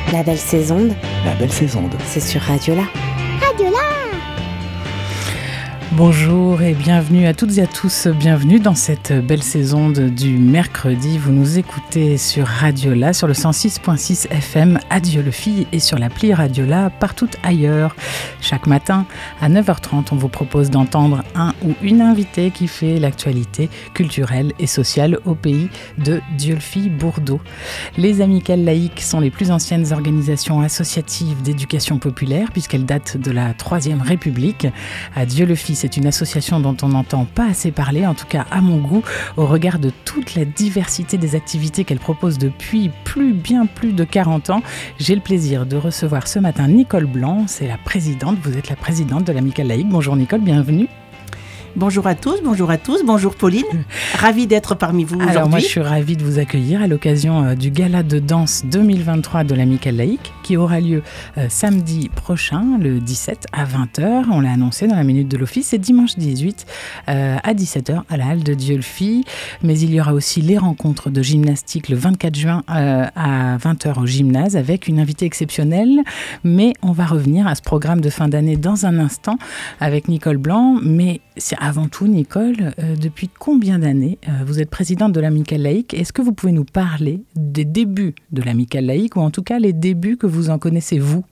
La belle saison. La belle saison. C'est sur Radiola. Radiola. Bonjour et bienvenue à toutes et à tous, bienvenue dans cette belle saison du mercredi. Vous nous écoutez sur Radiola, sur le 106.6 FM à Dieulefit et sur l'appli Radiola partout ailleurs. Chaque matin à 9h30, on vous propose d'entendre un ou une invitée qui fait l'actualité culturelle et sociale au pays de Dieulefit-Bourdeaux. Les Amicales laïques sont les plus anciennes organisations associatives d'éducation populaire puisqu'elles datent de la Troisième République. À Dieulefit, c'est une association dont on n'entend pas assez parler, en tout cas à mon goût, au regard de toute la diversité des activités qu'elle propose depuis bien plus de 40 ans. J'ai le plaisir de recevoir ce matin Nicole Blanc, c'est la présidente, vous êtes la présidente de l'Amicale laïque. Bonjour Nicole, bienvenue. Bonjour à tous, bonjour Pauline, ravie d'être parmi vous aujourd'hui. Alors moi je suis ravie de vous accueillir à l'occasion du gala de danse 2023 de l'Amicale laïque qui aura lieu samedi prochain, le 17 à 20h, on l'a annoncé dans la Minute de l'Office, et dimanche 18 à 17h à la halle de Dieulefit, mais il y aura aussi les rencontres de gymnastique le 24 juin à 20h au gymnase avec une invitée exceptionnelle, mais on va revenir à ce programme de fin d'année dans un instant avec Nicole Blanc, mais c'est avant tout, Nicole, depuis combien d'années vous êtes présidente de l'Amicale laïque? Est-ce que vous pouvez nous parler des débuts de l'Amicale laïque, ou en tout cas les débuts que vous en connaissez, vous?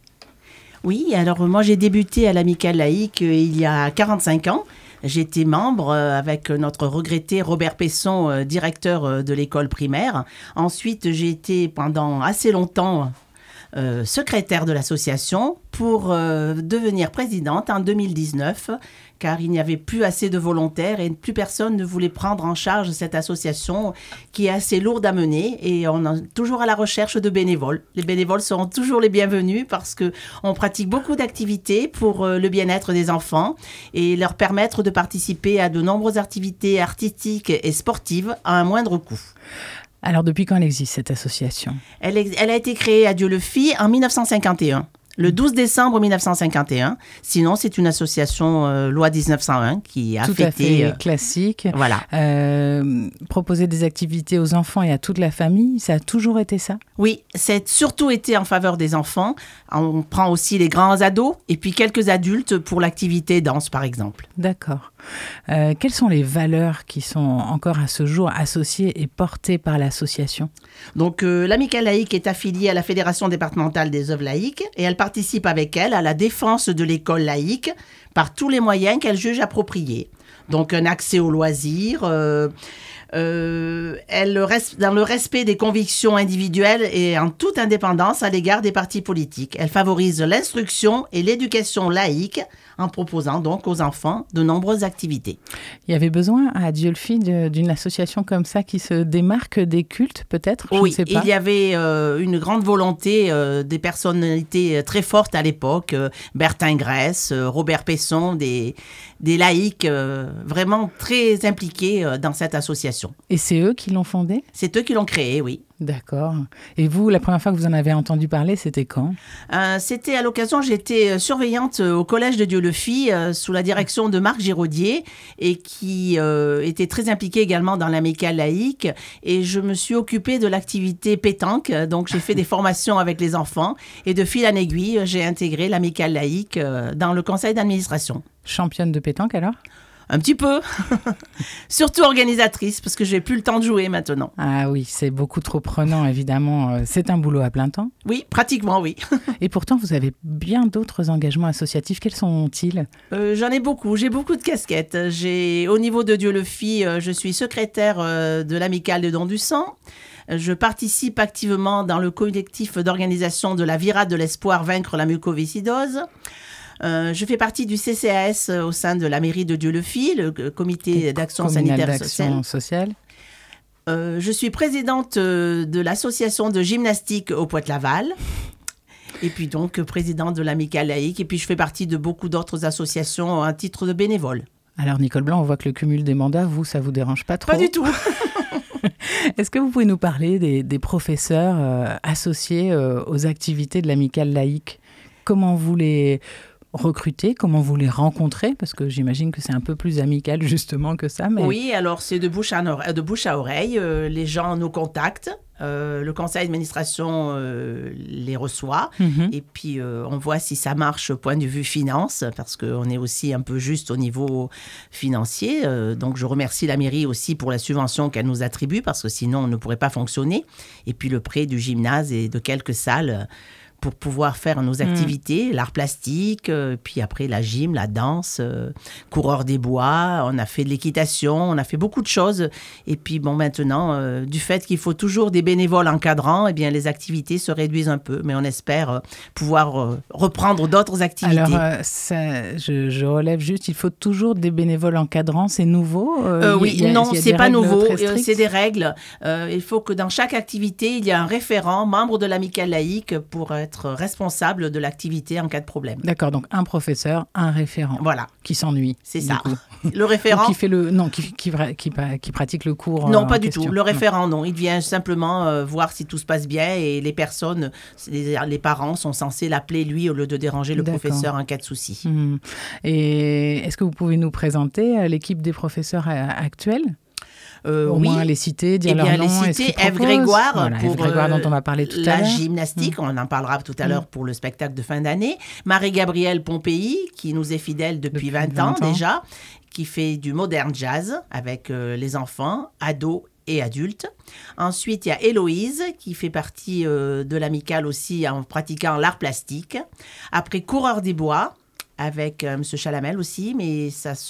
Oui, alors moi j'ai débuté à l'Amicale laïque il y a 45 ans. J'étais membre avec notre regretté Robert Pesson, directeur de l'école primaire. Ensuite, j'ai été pendant assez longtemps secrétaire de l'association pour devenir présidente en 2019, car il n'y avait plus assez de volontaires et plus personne ne voulait prendre en charge cette association qui est assez lourde à mener, et on est toujours à la recherche de bénévoles. Les bénévoles seront toujours les bienvenus parce qu'on pratique beaucoup d'activités pour le bien-être des enfants et leur permettre de participer à de nombreuses activités artistiques et sportives à un moindre coût. Alors, depuis quand elle existe, cette association ? Elle a été créée à Dieulefit en 1951. Le 12 décembre 1951. Sinon, c'est une association loi 1901 qui a tout fêté... Tout à fait classique. Voilà. Proposer des activités aux enfants et à toute la famille, ça a toujours été ça ? Oui, c'est surtout été en faveur des enfants. On prend aussi les grands ados et puis quelques adultes pour l'activité danse, par exemple. D'accord. Quelles sont les valeurs qui sont encore à ce jour associées et portées par l'association ? Donc, l'Amicale laïque est affiliée à la Fédération départementale des œuvres laïques et elle participe avec elle à la défense de l'école laïque par tous les moyens qu'elle juge appropriés. Donc, un accès aux loisirs, elle reste dans le respect des convictions individuelles et en toute indépendance à l'égard des partis politiques. Elle favorise l'instruction et l'éducation laïque en proposant donc aux enfants de nombreuses activités. Il y avait besoin à Dieulefit d'une association comme ça qui se démarque des cultes, peut-être ? Oui, je ne sais pas. Il y avait une grande volonté des personnalités très fortes à l'époque, Bertin Grèce, Robert Pesson, des laïcs vraiment très impliqués dans cette association. Et c'est eux qui l'ont fondée ? C'est eux qui l'ont créée, oui. D'accord. Et vous, la première fois que vous en avez entendu parler, c'était quand ? C'était à l'occasion, j'étais surveillante au collège de Dieulefit sous la direction de Marc Giraudier et qui était très impliqué également dans l'Amicale laïque. Et je me suis occupée de l'activité pétanque. Donc, j'ai fait des formations avec les enfants et de fil en aiguille, j'ai intégré l'Amicale laïque dans le conseil d'administration. Championne de pétanque alors ? Un petit peu. Surtout organisatrice, parce que je n'ai plus le temps de jouer maintenant. Ah oui, c'est beaucoup trop prenant, évidemment. C'est un boulot à plein temps. Oui, pratiquement, oui. Et pourtant, vous avez bien d'autres engagements associatifs. Quels sont-ils ? J'en ai beaucoup. J'ai beaucoup de casquettes. Au niveau de Dieulefit, je suis secrétaire de l'Amicale des dons du sang. Je participe activement dans le collectif d'organisation de la Virade de l'Espoir Vaincre la mucoviscidose. Je fais partie du CCAS au sein de la mairie de Dieulefit, le comité d'action sanitaire et sociale. Je suis présidente de l'association de gymnastique au Poitou-Laval. Et puis donc présidente de l'Amicale laïque. Et puis je fais partie de beaucoup d'autres associations à titre de bénévole. Alors Nicole Blanc, on voit que le cumul des mandats, ça vous dérange pas trop ? Pas du tout. Est-ce que vous pouvez nous parler des professeurs associés aux activités de l'Amicale laïque ? Comment vous les recrutez, comment vous les rencontrez ? Parce que j'imagine que c'est un peu plus amical justement que ça. Mais... Oui, alors c'est de bouche à oreille. Les gens nous contactent. Le conseil d'administration les reçoit. Et puis, on voit si ça marche au point de vue finance, parce qu'on est aussi un peu juste au niveau financier. Donc, je remercie la mairie aussi pour la subvention qu'elle nous attribue, parce que sinon, on ne pourrait pas fonctionner. Et puis, le prêt du gymnase et de quelques salles pour pouvoir faire nos activités, l'art plastique, puis après la gym, la danse, coureur des bois, on a fait de l'équitation, on a fait beaucoup de choses. Et puis bon, maintenant, du fait qu'il faut toujours des bénévoles encadrants, eh bien les activités se réduisent un peu, mais on espère pouvoir reprendre d'autres activités. Alors, je relève juste, il faut toujours des bénévoles encadrants, c'est nouveau Oui, non, c'est pas nouveau, c'est des règles. Il faut que dans chaque activité, il y ait un référent, membre de l'amicale laïque, pour être responsable de l'activité en cas de problème. D'accord, donc un professeur, un référent. Voilà. Qui s'ennuie. C'est ça. Le référent. Qui fait qui pratique le cours. Non, pas du tout. Le référent, non. Il vient simplement voir si tout se passe bien et les personnes, les parents sont censés l'appeler lui au lieu de déranger le professeur en cas de souci. Et est-ce que vous pouvez nous présenter l'équipe des professeurs actuels? Au moins les citer, dire leur nom. Les citer, Ève Grégoire, pour Ève Grégoire dont on va parler tout à l'heure. La gymnastique, on en parlera tout à l'heure pour le spectacle de fin d'année. Marie-Gabrielle Pompéi, qui nous est fidèle depuis 20 ans déjà, qui fait du modern jazz avec les enfants, ados et adultes. Ensuite, il y a Héloïse, qui fait partie de l'amicale aussi en pratiquant l'art plastique. Après, Coureur des bois, avec M. Chalamel aussi, mais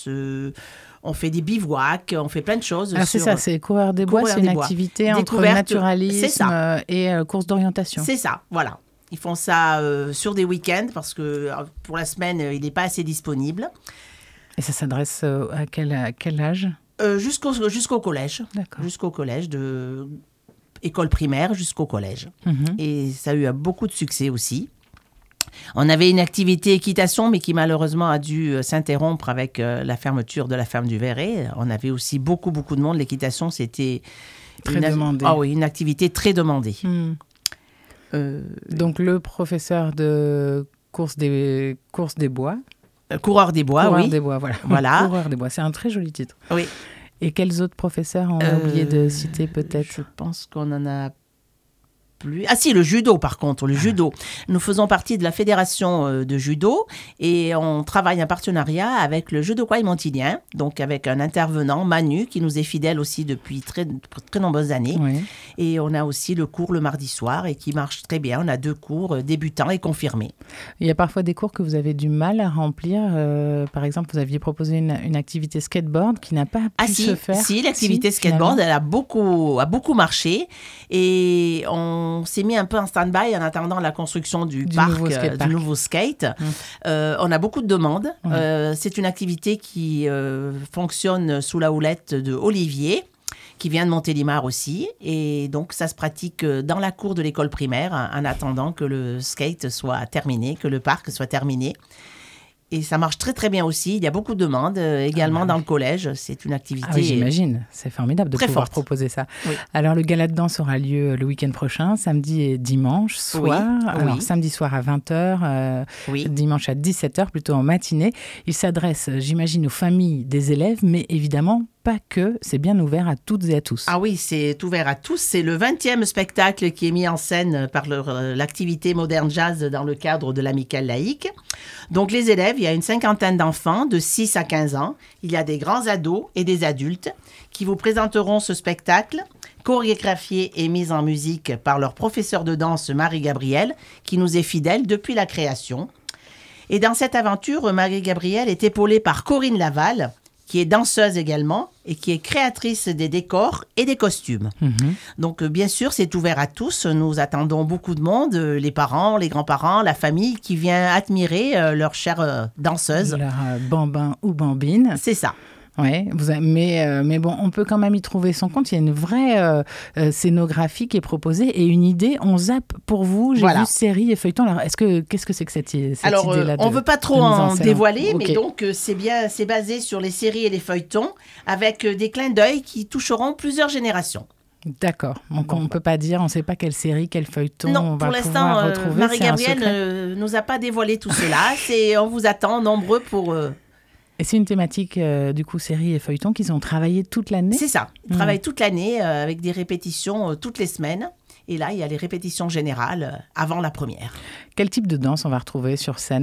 on fait des bivouacs, on fait plein de choses. Alors c'est ça, c'est Coureur des bois, c'est une activité entre naturalisme et course d'orientation. C'est ça, voilà. Ils font ça sur des week-ends parce que pour la semaine, il n'est pas assez disponible. Et ça s'adresse à quel âge? Jusqu'au collège. D'accord. Jusqu'au collège, de école primaire jusqu'au collège. Et ça a eu beaucoup de succès aussi. On avait une activité équitation, mais qui malheureusement a dû s'interrompre avec la fermeture de la ferme du Verret. On avait aussi beaucoup de monde. L'équitation, c'était très demandé. Ah oui, une activité très demandée. Donc le professeur de course des bois. Coureur des bois, Coureur des bois, voilà. Coureur des bois, c'est un très joli titre. Oui. Et quels autres professeurs on a oublié de citer peut-être? Je pense qu'on en a plus. Ah si, le judo par contre, le judo. Nous faisons partie de la fédération de judo et on travaille en partenariat avec le Judokai Montilien, donc avec un intervenant, Manu, qui nous est fidèle aussi depuis très, très nombreuses années. Oui. Et on a aussi le cours le mardi soir et qui marche très bien. On a 2 cours débutants et confirmés. Il y a parfois des cours que vous avez du mal à remplir. Par exemple, vous aviez proposé une activité skateboard qui n'a pas pu se faire. Si, l'activité skateboard, elle a beaucoup marché et on s'est mis un peu en stand-by en attendant la construction du parc, du nouveau skate. On a beaucoup de demandes. C'est une activité qui fonctionne sous la houlette de Olivier, qui vient de Montélimar aussi. Et donc, ça se pratique dans la cour de l'école primaire en attendant que le skate soit terminé, que le parc soit terminé. Et ça marche très, très bien aussi. Il y a beaucoup de demandes également dans le collège. C'est une activité... Ah oui, j'imagine. C'est formidable de pouvoir proposer ça. Oui. Alors, le gala de danse aura lieu le week-end prochain, samedi et dimanche soir. Oui. Alors, samedi soir à 20h, dimanche à 17h, plutôt en matinée. Il s'adresse, j'imagine, aux familles des élèves, mais évidemment, pas que, c'est bien ouvert à toutes et à tous. Ah oui, c'est ouvert à tous. C'est le 20e spectacle qui est mis en scène par l'activité Modern Jazz dans le cadre de l'amicale laïque. Donc les élèves, il y a une 50aine d'enfants de 6 à 15 ans. Il y a des grands ados et des adultes qui vous présenteront ce spectacle, chorégraphié et mis en musique par leur professeur de danse Marie-Gabrielle, qui nous est fidèle depuis la création. Et dans cette aventure, Marie-Gabrielle est épaulée par Corinne Laval, qui est danseuse également et qui est créatrice des décors et des costumes. Donc, bien sûr, c'est ouvert à tous. Nous attendons beaucoup de monde, les parents, les grands-parents, la famille qui vient admirer leur chère danseuse. Leur bambin ou bambine. C'est ça. Oui, mais bon, on peut quand même y trouver son compte. Il y a une vraie scénographie qui est proposée et une idée. On zappe pour vous. J'ai vu série et feuilleton. Alors, qu'est-ce que c'est que cette idée-là? On ne veut pas trop en dévoiler, mais donc c'est basé sur les séries et les feuilletons avec des clins d'œil qui toucheront plusieurs générations. D'accord. Donc, on ne peut pas dire, on ne sait pas quelle série, quel feuilleton on va pouvoir retrouver. Marie-Gabrielle ne nous a pas dévoilé tout cela. On vous attend nombreux pour... Et c'est une thématique, du coup, séries et feuilletons qu'ils ont travaillé toute l'année? C'est ça. Ils travaillent toute l'année avec des répétitions toutes les semaines. Et là, il y a les répétitions générales avant la première. Quel type de danse on va retrouver sur scène ?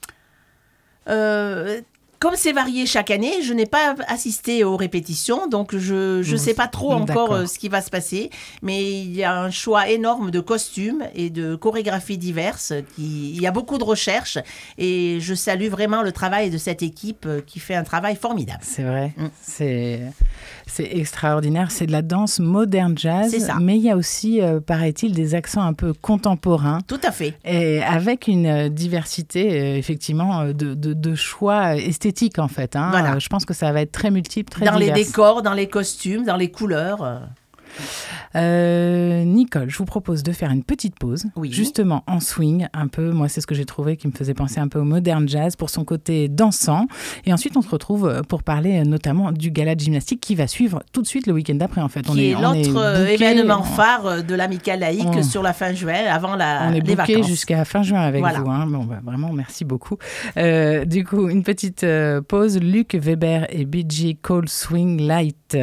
Comme c'est varié chaque année, je n'ai pas assisté aux répétitions, donc je ne sais pas trop encore ce qui va se passer. Mais il y a un choix énorme de costumes et de chorégraphies diverses. Il y a beaucoup de recherches et je salue vraiment le travail de cette équipe qui fait un travail formidable. C'est vrai, c'est extraordinaire. C'est de la danse moderne jazz, c'est ça. Mais il y a aussi, paraît-il, des accents un peu contemporains. Tout à fait. Et avec une diversité, effectivement, de choix esthétiques en fait. Voilà. Je pense que ça va être très multiple, très dans divers. Les décors, dans les costumes, dans les couleurs. Nicole, je vous propose de faire une petite pause, justement en swing, un peu. Moi, c'est ce que j'ai trouvé qui me faisait penser un peu au modern jazz pour son côté dansant. Et ensuite, on se retrouve pour parler notamment du gala de gymnastique qui va suivre tout de suite le week-end d'après. En fait, qui est l'autre événement phare de l'Amicale laïque sur la fin juin, avant les vacances. On est booké jusqu'à fin juin avec vous. Bon, vraiment, merci beaucoup. Du coup, une petite pause. Luc Weber et BG Cold Swing Light.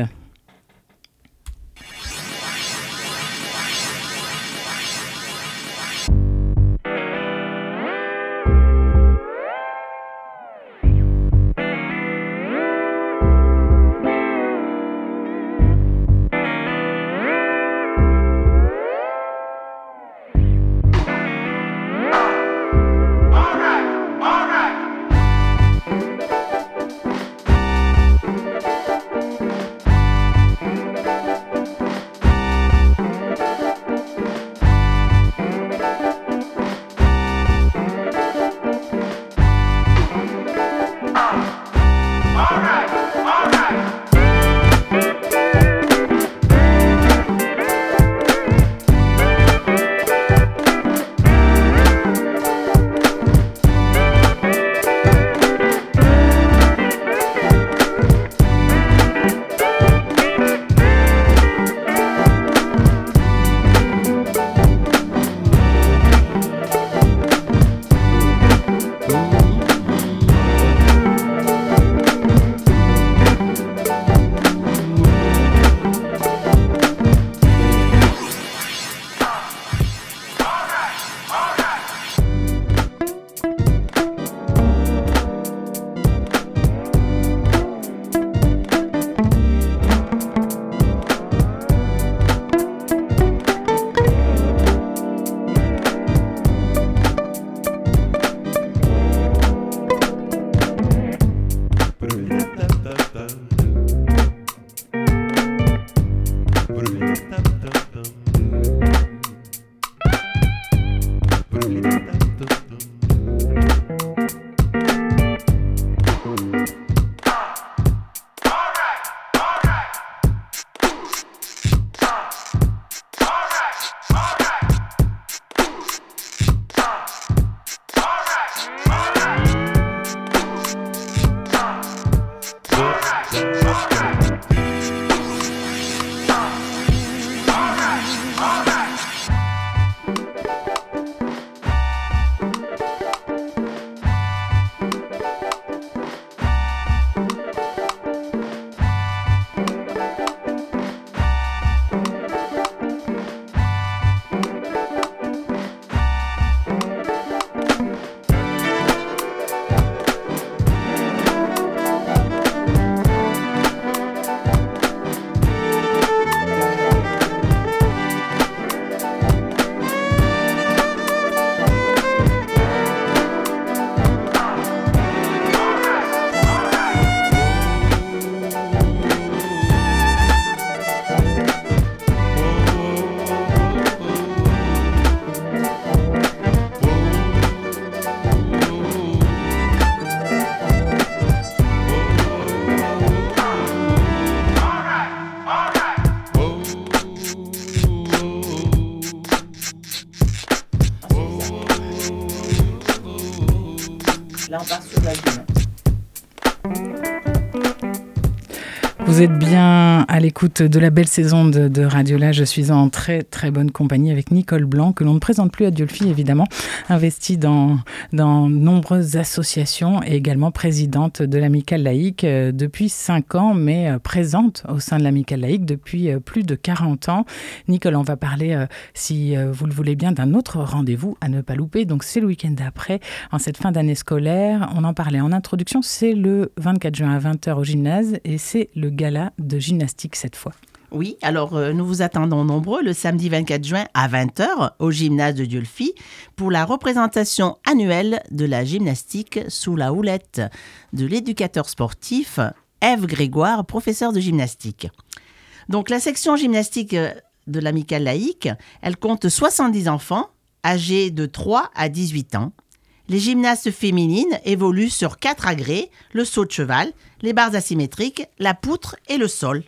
Vous êtes bien à l'écoute de la belle saison de Radiola. Je suis en très très bonne compagnie avec Nicole Blanc, que l'on ne présente plus à Diolfi évidemment, investie dans nombreuses associations et également présidente de l'Amicale laïque depuis 5 ans, mais présente au sein de l'Amicale laïque depuis plus de 40 ans. Nicole, on va parler, si vous le voulez bien, d'un autre rendez-vous à ne pas louper. Donc c'est le week-end d'après, en cette fin d'année scolaire. On en parlait en introduction, c'est le 24 juin à 20h au gymnase et c'est le gala de gymnastique cette fois. Oui, alors nous vous attendons nombreux le samedi 24 juin à 20h au gymnase de Diolfi pour la représentation annuelle de la gymnastique sous la houlette de l'éducateur sportif Ève Grégoire, professeur de gymnastique. Donc la section gymnastique de l'Amicale laïque, elle compte 70 enfants âgés de 3 à 18 ans. Les gymnastes féminines évoluent sur 4 agrès, le saut de cheval, les barres asymétriques, la poutre et le sol.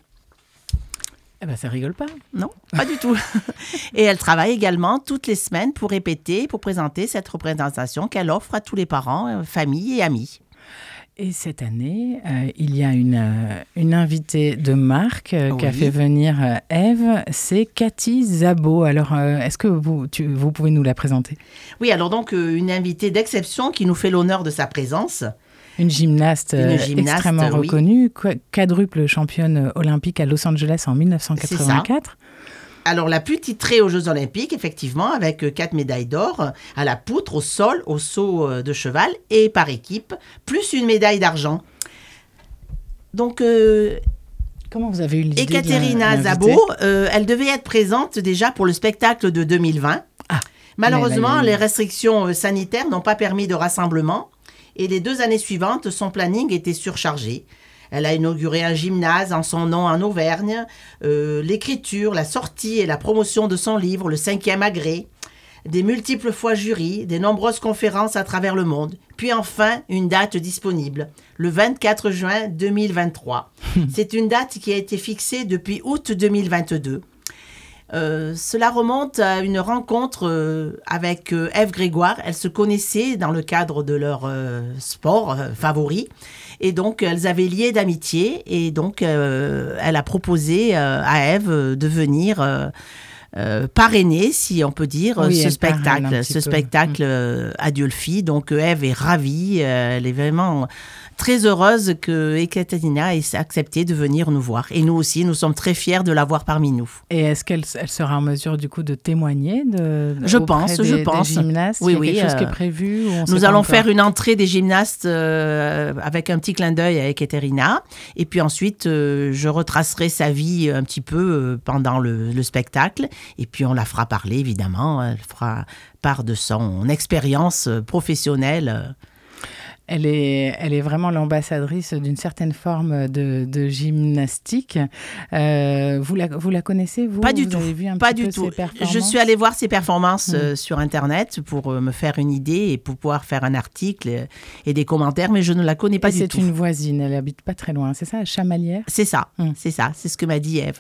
Eh ben, ça rigole pas. Non, pas du tout. Et elles travaillent également toutes les semaines pour répéter, pour présenter cette représentation qu'elle offre à tous les parents, familles et amis. Et cette année, il y a une invitée de marque qui a fait venir Ève, c'est Cathy Zabot. Alors, est-ce que vous pouvez nous la présenter ? Oui, alors donc une invitée d'exception qui nous fait l'honneur de sa présence. Une gymnaste extrêmement reconnue, quadruple championne olympique à Los Angeles en 1984. Alors, la plus titrée aux Jeux Olympiques, effectivement, avec 4 médailles d'or à la poutre, au sol, au saut de cheval et par équipe, plus une médaille d'argent. Donc, comment vous avez eu l'idée Ekaterina Zabot, elle devait être présente déjà pour le spectacle de 2020. Malheureusement, les restrictions sanitaires n'ont pas permis de rassemblement et les 2 années suivantes, son planning était surchargé. Elle a inauguré un gymnase en son nom en Auvergne, l'écriture, la sortie et la promotion de son livre, le 5e agrès, des multiples fois jurys, des nombreuses conférences à travers le monde, puis enfin une date disponible, le 24 juin 2023. C'est une date qui a été fixée depuis août 2022. Cela remonte à une rencontre avec Ève Grégoire. Elles se connaissaient dans le cadre de leur sport favori. Et donc, elles avaient lié d'amitié. Et donc, elle a proposé à Ève de venir parrainer, si on peut dire, ce spectacle à Diolfi. Donc, Ève est ravie. Elle est vraiment très heureuse que Ekaterina ait accepté de venir nous voir. Et nous aussi, nous sommes très fiers de l'avoir parmi nous. Et est-ce qu'elle sera en mesure, du coup, de témoigner Je pense. Des gymnastes? Oui, il y a quelque chose qui est prévu? Nous allons faire une entrée des gymnastes avec un petit clin d'œil à Ekaterina. Et puis ensuite, je retracerai sa vie un petit peu pendant le spectacle. Et puis, on la fera parler, évidemment. Elle fera part de son expérience professionnelle. Elle est vraiment l'ambassadrice d'une certaine forme de gymnastique. Vous la connaissez, vous ? Pas du tout. Vous avez vu un pas petit du peu tout. ses performances ? Je suis allée voir ses performances sur Internet pour me faire une idée et pour pouvoir faire un article et des commentaires, mais je ne la connais pas du tout. C'est une voisine, elle habite pas très loin, c'est ça, à Chamalières ? C'est ça, c'est ce que m'a dit Ève.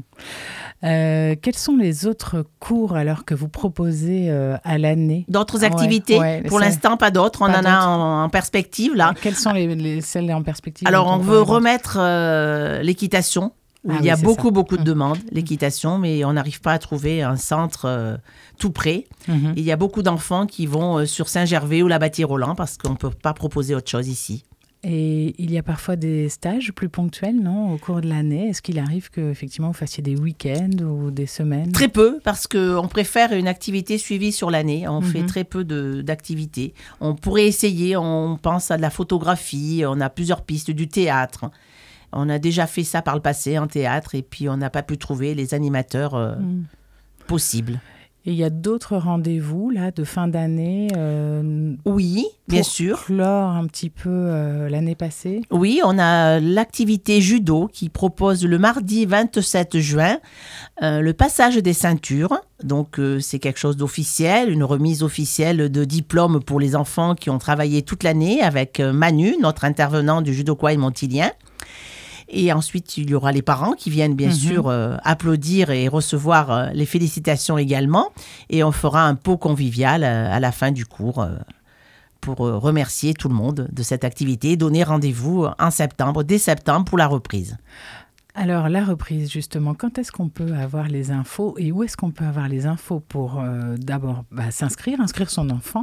Quels sont les autres cours alors que vous proposez à l'année ? D'autres activités ? Pour l'instant, pas d'autres. On en a en perspective. Là. Quelles sont celles en perspective ? Alors, on veut remettre l'équitation. Il y a beaucoup de demandes, l'équitation, mais on n'arrive pas à trouver un centre tout près. Il y a beaucoup d'enfants qui vont sur Saint-Gervais ou la Bâtie-Roland parce qu'on ne peut pas proposer autre chose ici. Et il y a parfois des stages plus ponctuels, non, au cours de l'année ? Est-ce qu'il arrive qu'effectivement vous fassiez des week-ends ou des semaines ? Très peu, parce qu'on préfère une activité suivie sur l'année. On fait très peu d'activités. On pourrait essayer, on pense à de la photographie, on a plusieurs pistes, du théâtre. On a déjà fait ça par le passé en théâtre et puis on n'a pas pu trouver les animateurs possibles. Et il y a d'autres rendez-vous là de fin d'année Oui, bien sûr. Pour clore un petit peu l'année passée. Oui, on a l'activité judo qui propose le mardi 27 juin le passage des ceintures. Donc, c'est quelque chose d'officiel, une remise officielle de diplôme pour les enfants qui ont travaillé toute l'année avec Manu, notre intervenant du Judoka Montilien. Et ensuite, il y aura les parents qui viennent bien sûr applaudir et recevoir les félicitations également. Et on fera un pot convivial à la fin du cours pour remercier tout le monde de cette activité et donner rendez-vous en septembre, dès septembre, pour la reprise. Alors, la reprise, justement, quand est-ce qu'on peut avoir les infos et où est-ce qu'on peut avoir les infos pour d'abord inscrire son enfant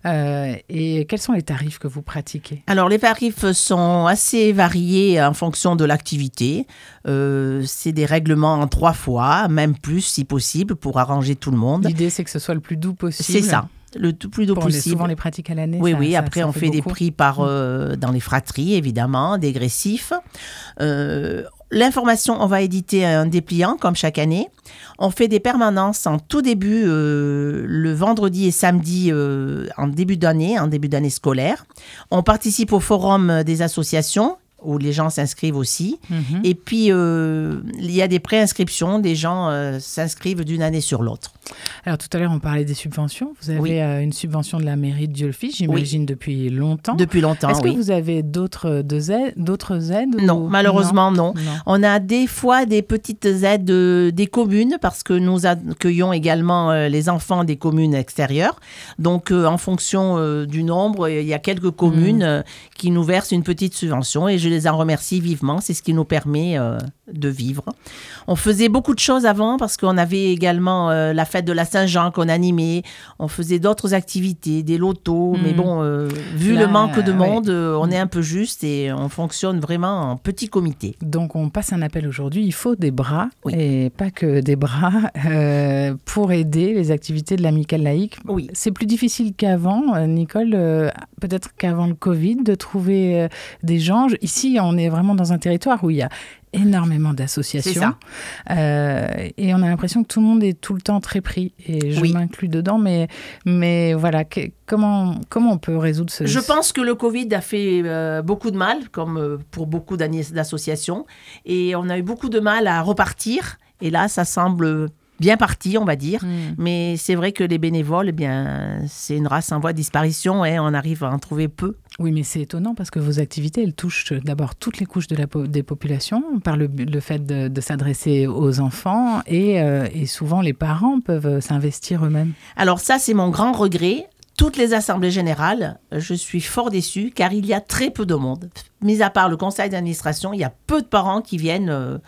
et quels sont les tarifs que vous pratiquez? Alors, les tarifs sont assez variés en fonction de l'activité. C'est des règlements en 3 fois, même plus si possible, pour arranger tout le monde. L'idée, c'est que ce soit le plus doux possible. C'est ça. Le plus doux possible. Souvent les pratiques à l'année. Oui. Après, on fait des prix dans les fratries, évidemment, dégressifs. L'information, on va éditer un dépliant, comme chaque année. On fait des permanences en tout début, le vendredi et samedi, en début d'année scolaire. On participe au forum des associations, où les gens s'inscrivent aussi. Et puis, il y a des préinscriptions. Des gens s'inscrivent d'une année sur l'autre. Alors, tout à l'heure, on parlait des subventions. Vous avez une subvention de la mairie de Dieulefit, j'imagine, depuis longtemps. Depuis longtemps, Est-ce que vous avez d'autres aides Non, malheureusement, non. On a des fois des petites aides des communes parce que nous accueillons également les enfants des communes extérieures. Donc, en fonction du nombre, il y a quelques communes qui nous versent une petite subvention et je les en remercie vivement. C'est ce qui nous permet de vivre. On faisait beaucoup de choses avant parce qu'on avait également la fête de la Saint-Jean qu'on animait. On faisait d'autres activités, des lotos. Mais bon, vu le manque de monde, on est un peu juste et on fonctionne vraiment en petit comité. Donc, on passe un appel aujourd'hui. Il faut des bras et pas que des bras pour aider les activités de l'Amicale laïque. Oui. C'est plus difficile qu'avant, Nicole, peut-être qu'avant le Covid, de trouver des gens. Ici, on est vraiment dans un territoire où il y a énormément d'associations. C'est ça. Et on a l'impression que tout le monde est tout le temps très pris. Et je m'inclus dedans. Mais voilà, comment on peut résoudre ce... Je pense que le Covid a fait beaucoup de mal, comme pour beaucoup d'associations. Et on a eu beaucoup de mal à repartir. Et là, ça semble bien parti, on va dire. Mais c'est vrai que les bénévoles, c'est une race en voie de disparition. On arrive à en trouver peu. Oui, mais c'est étonnant parce que vos activités, elles touchent d'abord toutes les couches des populations par le fait de s'adresser aux enfants et souvent les parents peuvent s'investir eux-mêmes. Alors ça, c'est mon grand regret. Toutes les assemblées générales, je suis fort déçue car il y a très peu de monde. Mis à part le conseil d'administration, il y a peu de parents qui viennent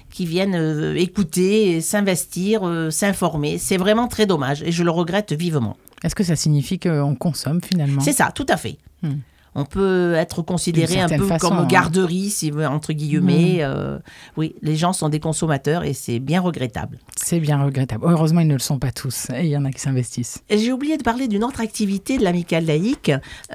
écouter, s'investir, s'informer. C'est vraiment très dommage et je le regrette vivement. Est-ce que ça signifie qu'on consomme finalement ? C'est ça, tout à fait. On peut être considéré un peu comme garderie, si entre guillemets. Oui, les gens sont des consommateurs et c'est bien regrettable. C'est bien regrettable. Heureusement, ils ne le sont pas tous. Et il y en a qui s'investissent. Et j'ai oublié de parler d'une autre activité de l'Amicale laïque.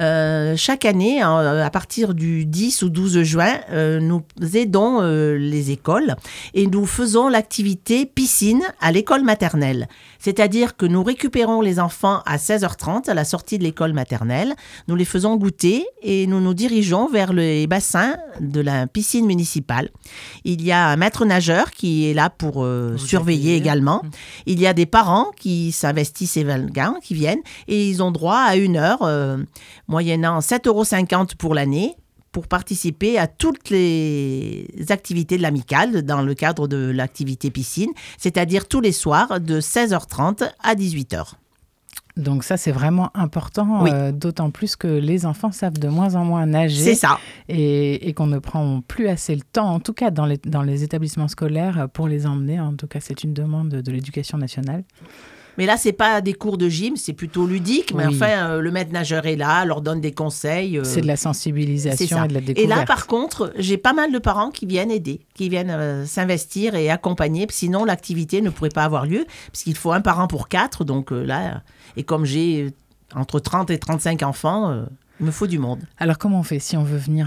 Chaque année, à partir du 10 ou 12 juin, nous aidons les écoles et nous faisons l'activité piscine à l'école maternelle. C'est-à-dire que nous récupérons les enfants à 16h30 à la sortie de l'école maternelle. Nous les faisons goûter et nous nous dirigeons vers les bassins de la piscine municipale. Il y a un maître nageur qui est là pour surveiller également. Il y a des parents qui s'investissent également, qui viennent et ils ont droit à 1 heure, moyennant 7,50 € pour l'année, pour participer à toutes les activités de l'amicale dans le cadre de l'activité piscine, c'est-à-dire tous les soirs de 16h30 à 18h. Donc ça, c'est vraiment important, d'autant plus que les enfants savent de moins en moins nager. C'est ça. Et qu'on ne prend plus assez le temps, en tout cas dans les établissements scolaires, pour les emmener. En tout cas, c'est une demande de l'Éducation nationale. Mais là, c'est pas des cours de gym, c'est plutôt ludique. Mais enfin, le maître nageur est là, leur donne des conseils. C'est de la sensibilisation et de la découverte. Et là, par contre, j'ai pas mal de parents qui viennent aider, qui viennent s'investir et accompagner. Sinon, l'activité ne pourrait pas avoir lieu, puisqu'il faut un parent pour 4. Donc là, et comme j'ai entre 30 et 35 enfants... il me faut du monde. Alors, comment on fait si on veut venir,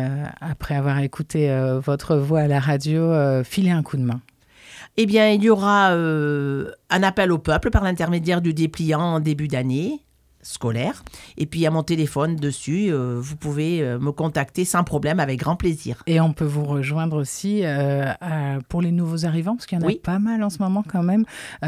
après avoir écouté votre voix à la radio, filer un coup de main ? Eh bien, il y aura un appel au peuple par l'intermédiaire du dépliant en début d'année scolaire. Et puis, à mon téléphone dessus, vous pouvez me contacter sans problème, avec grand plaisir. Et on peut vous rejoindre aussi pour les nouveaux arrivants, parce qu'il y en a pas mal en ce moment quand même,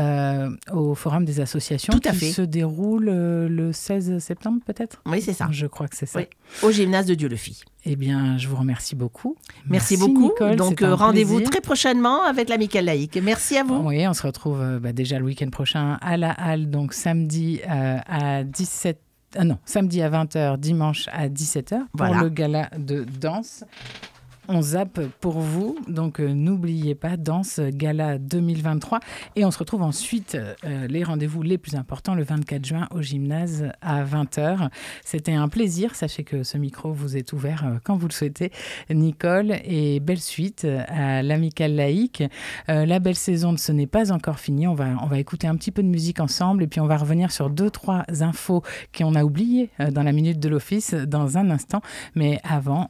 au Forum des associations qui se déroule le 16 septembre peut-être ? Oui, c'est ça. Je crois que c'est ça. Oui. Au gymnase de Dieulefit. Eh bien, je vous remercie beaucoup. Merci beaucoup. Nicole, donc, rendez-vous très prochainement avec l'Amicale laïque. Merci à vous. Oui, on se retrouve déjà le week-end prochain à la Halle, donc samedi à 20h, dimanche à 17h pour le gala de danse. on zappe pour vous. Donc n'oubliez pas, Danse Gala 2023. Et on se retrouve ensuite, les rendez-vous les plus importants, le 24 juin au gymnase à 20h. C'était un plaisir. Sachez que ce micro vous est ouvert quand vous le souhaitez, Nicole. Et belle suite à l'Amicale laïque. La belle saison de Ce n'est pas encore fini. On va écouter un petit peu de musique ensemble et puis on va revenir sur 2-3 infos qu'on a oubliées dans la Minute de l'Office dans un instant. Mais avant,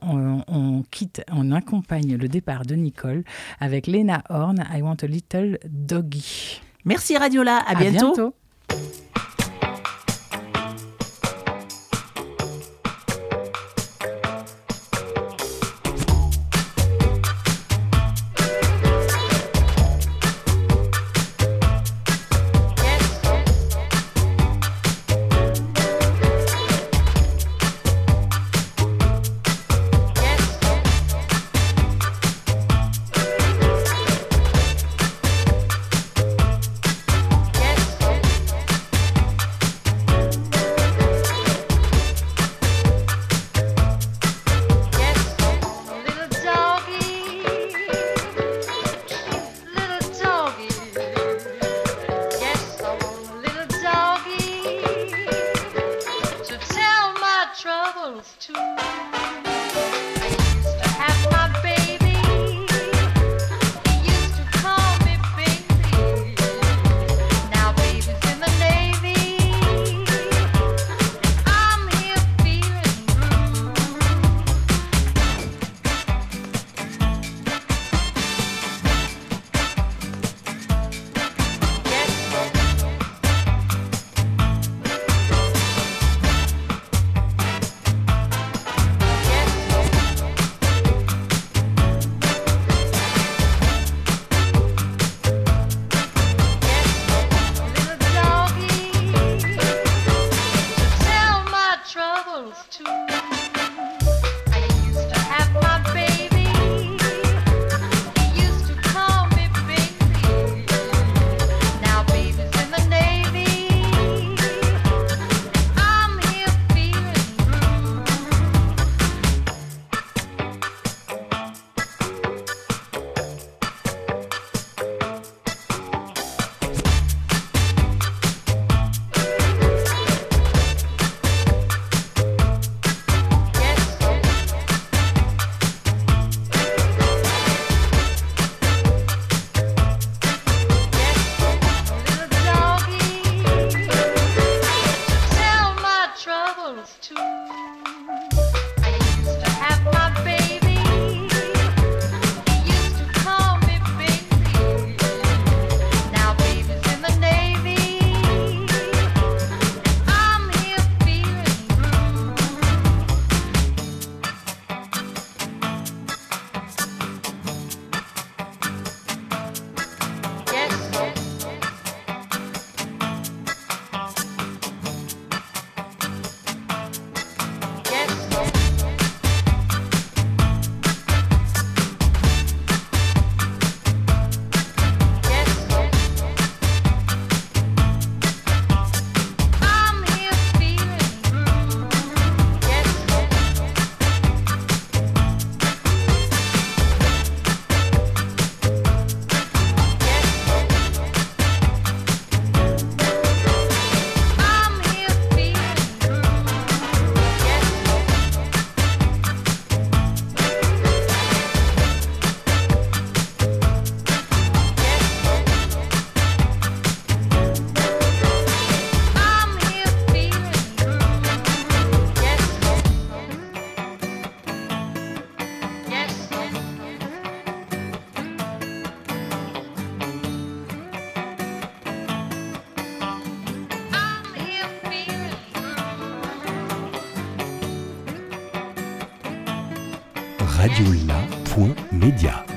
on accompagne le départ de Nicole avec Lena Horne, I Want a Little Doggy. Merci Radiola, à bientôt. radiola.media